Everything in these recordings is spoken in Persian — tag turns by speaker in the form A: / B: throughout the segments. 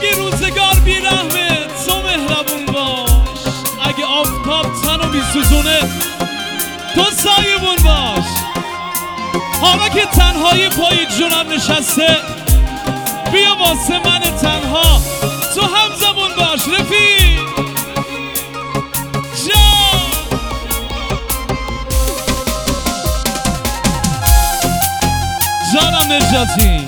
A: اگه روزگار بیرحمه تو مهربون باش، اگه آفتاب تنو میسوزونه تو سایبون باش. حالا که تنهایی پای جونم نشسته بیا واسه من تنها تو هم زبون باش رفیق جانم نجاتی.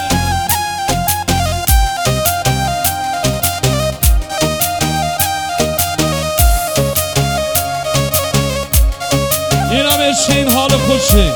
A: این هم این حال خوشه.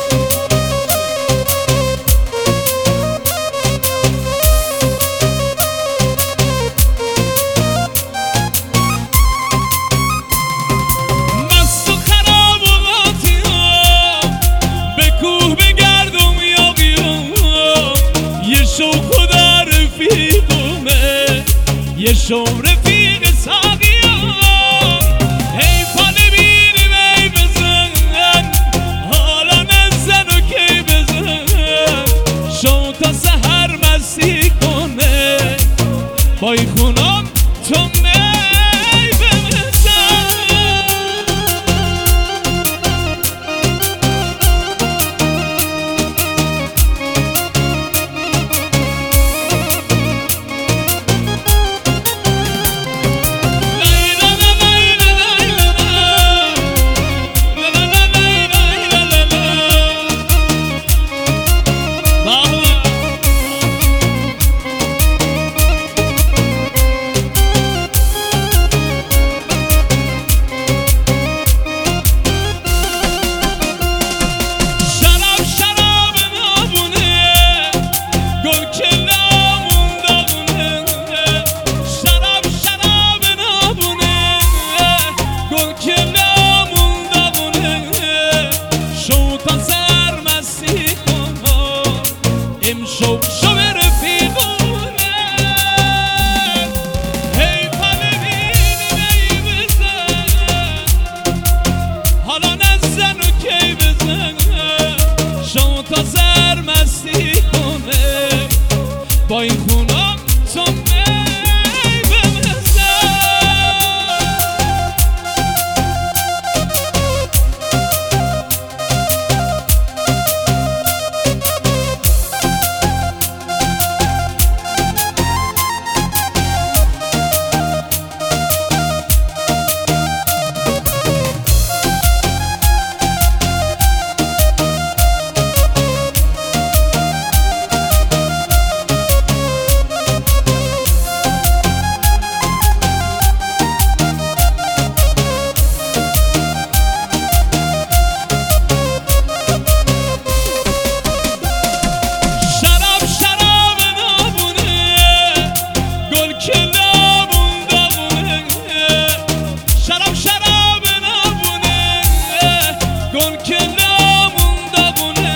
A: مست و خراب و غاطی به کوه بگردم یا بیام، یه شوق خدا رفیقمه، یه شوق رفیق ساقیم. حیفا نبینیم ای بزن، حالا نزن و کی بزن، شو تا سحر مستی کنه با این خونم تو می بزن. با این خونم تو می بزن.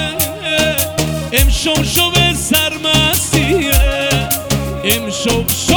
A: شو به سرمستیه امشب